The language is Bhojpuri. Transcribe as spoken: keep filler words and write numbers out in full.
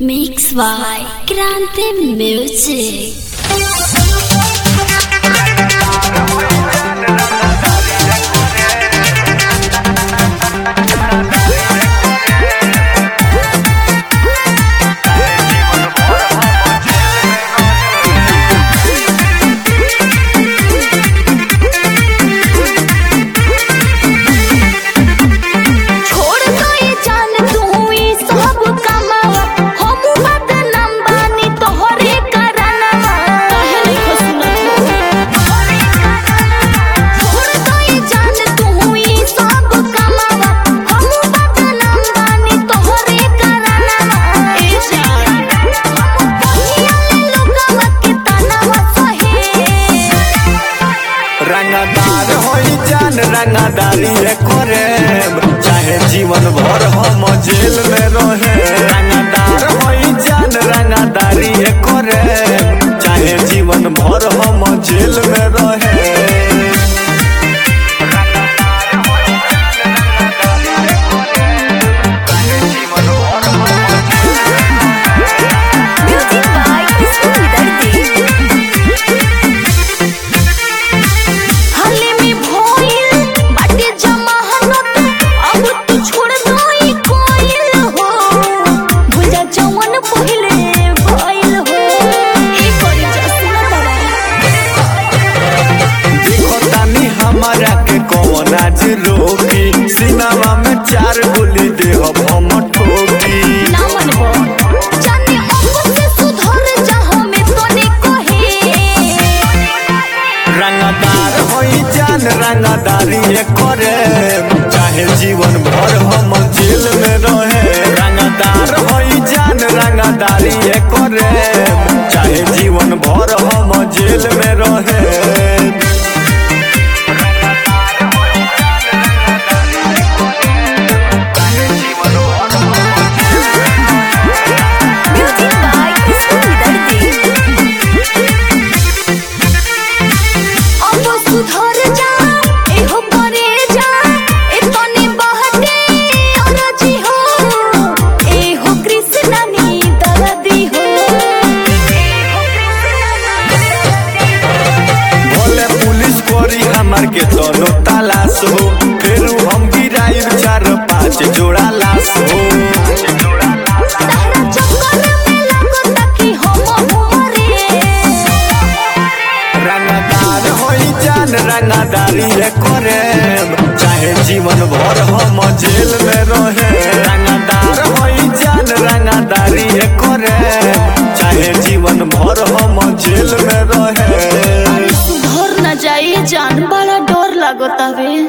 Mix by Grande Music. रंगदार होई जान रंगदारी करे चाहे जीवन भर हम जेल में रहे। रंगदार होई जान रंगदारी करे चाहे जीवन भर हम जेल में रहे। आज रोकी सिनेमा में चार गोली दे हम ठोकी रंगदार होई जान रंगदारी करे चाहे जीवन भर हम जेल में रहे। रंगदार होई जान रंगदारी करे चाहे जीवन भर हम जेल में रहे। मार के दोनों तलाश हो फिर हम गिराई चार पाँच जोड़ा लाश हो। रंगदार होई जान रंगदारी करे चाहे जीवन भर हम जेल में रहे। रंगदार होई जान रंगदारी करे चाहे जीवन भर हम जेल में रहे। सुधर न जाई जान बड़ा डर लागतावे।